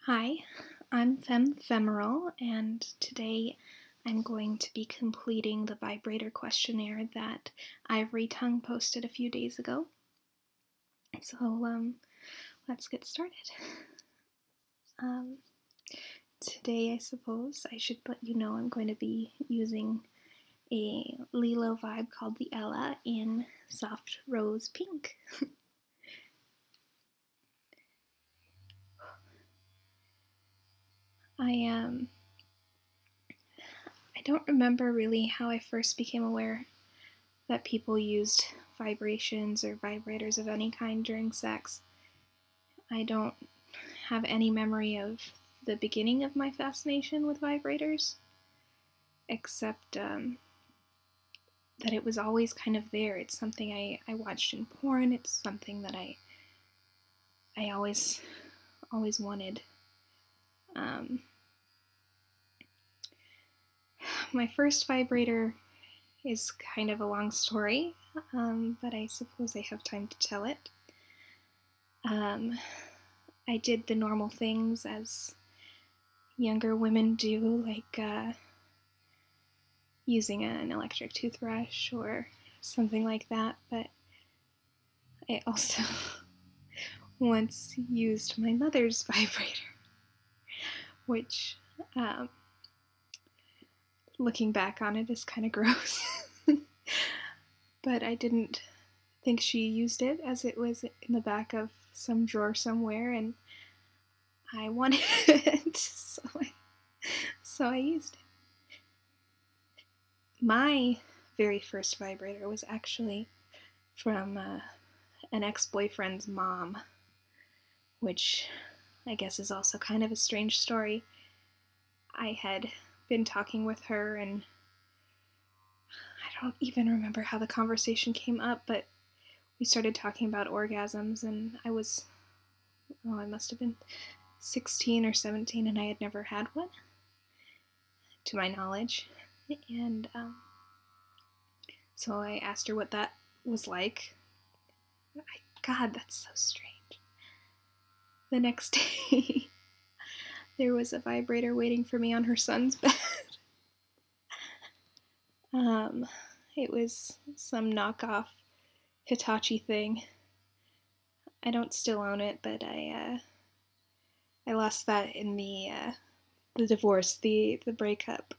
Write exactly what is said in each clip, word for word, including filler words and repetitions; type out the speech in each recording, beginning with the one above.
Hi, I'm Femme Femoral, and today I'm going to be completing the vibrator questionnaire that Ivory Tongue posted a few days ago. So, um, let's get started. Um, today, I suppose I should let you know I'm going to be using a Lilo vibe called the Ella in Soft Rose Pink. I um I don't remember really how I first became aware that people used vibrations or vibrators of any kind during sex. I don't have any memory of the beginning of my fascination with vibrators, except um, that it was always kind of there. It's something I, I watched in porn. It's something that I I always always wanted. Um, my first vibrator is kind of a long story, um, but I suppose I have time to tell it. Um, I did the normal things as younger women do, like uh, using an electric toothbrush or something like that, but I also once used my mother's vibrator, which, um, looking back on it, is kind of gross. But I didn't think she used it, as it was in the back of some drawer somewhere, and I wanted it, so I, so I used it. My very first vibrator was actually from uh, an ex-boyfriend's mom, which I guess is also kind of a strange story. I had been talking with her, and I don't even remember how the conversation came up, but we started talking about orgasms, and I was, oh, I must have been sixteen or seventeen, and I had never had one, to my knowledge. And um, so I asked her what that was like. I, God, that's so strange. The next day, there was a vibrator waiting for me on her son's bed. um, it was some knockoff Hitachi thing. I don't still own it, but I uh, I lost that in the uh, the divorce, the the breakup.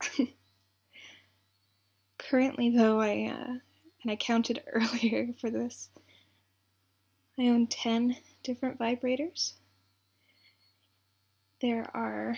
Currently, though, I uh, and I counted earlier for this, I own ten different vibrators. There are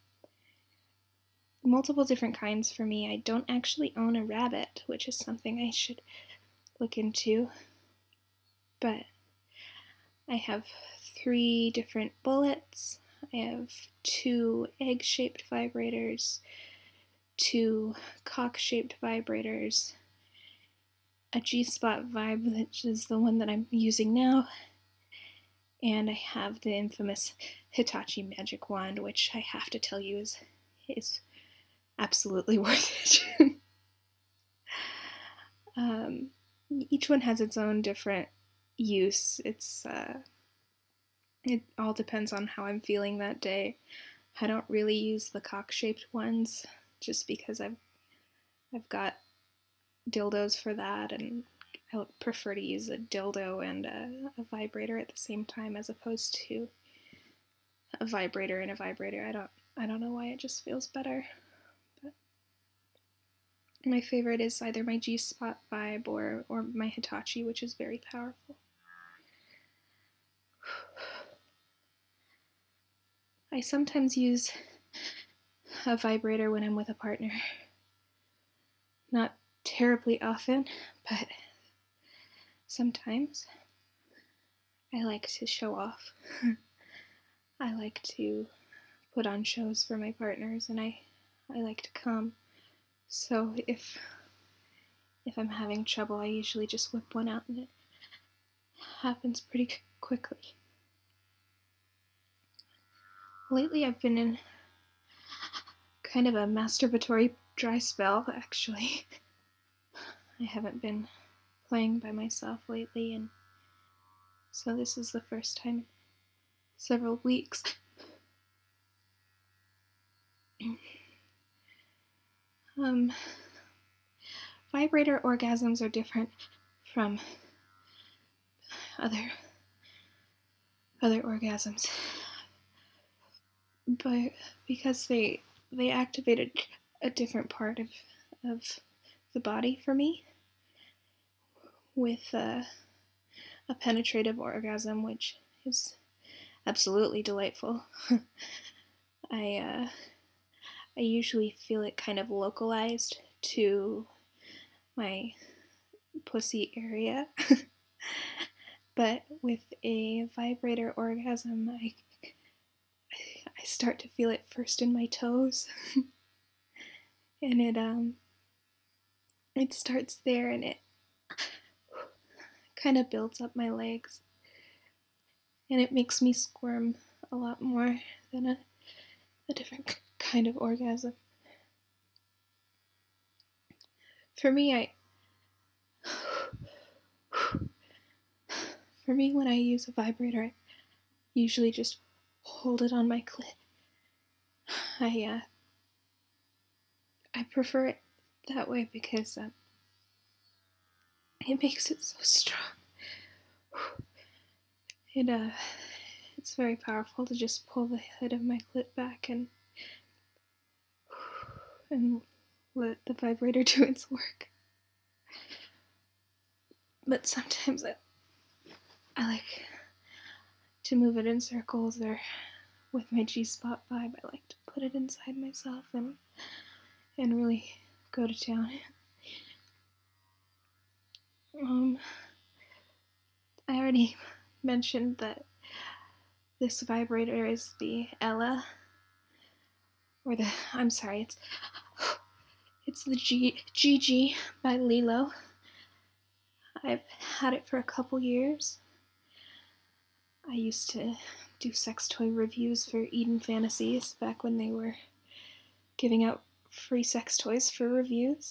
multiple different kinds for me. I don't actually own a rabbit, which is something I should look into, but I have three different bullets. I have two egg-shaped vibrators, two cock-shaped vibrators, a G-spot vibe, which is the one that I'm using now, and I have the infamous Hitachi Magic Wand, which I have to tell you is is absolutely worth it. um, each one has its own different use. It's uh, it all depends on how I'm feeling that day. I don't really use the cock-shaped ones just because I've I've got dildos for that, and I would prefer to use a dildo and a, a vibrator at the same time as opposed to a vibrator and a vibrator. I don't I don't know why, it just feels better. But my favorite is either my G-spot vibe or or my Hitachi, which is very powerful. I sometimes use a vibrator when I'm with a partner. Not terribly often, but sometimes. I like to show off. I like to put on shows for my partners, and I, I like to come. So if if I'm having trouble, I usually just whip one out, and it happens pretty quickly. Lately, I've been in kind of a masturbatory dry spell, actually. I haven't been playing by myself lately, and so this is the first time in several weeks Um, vibrator orgasms are different from other other orgasms, but because they they activated a different part of of the body for me with uh, a penetrative orgasm, which is absolutely delightful. I uh, I usually feel it kind of localized to my pussy area, but with a vibrator orgasm, I I start to feel it first in my toes, and it um it starts there, and it kind of builds up my legs, and it makes me squirm a lot more than a, a different kind of orgasm. For me, I for me when I use a vibrator, I usually just hold it on my clit. I uh I prefer it that way because um, it makes it so strong. It uh it's very powerful to just pull the head of my clit back and and let the vibrator do its work. But sometimes I, I like to move it in circles, or with my G-spot vibe, I like to put it inside myself and and really go to town. Um, I already mentioned that this vibrator is the Ella, or the, I'm sorry, it's it's the G, Gigi by Lilo. I've had it for a couple years. I used to do sex toy reviews for Eden Fantasies back when they were giving out free sex toys for reviews.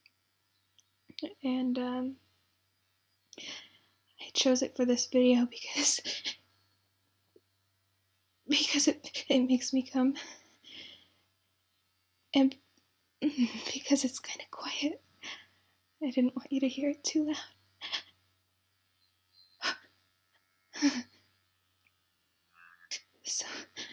And um, I chose it for this video because because it, it makes me come, and because it's kind of quiet. I didn't want you to hear it too loud. So,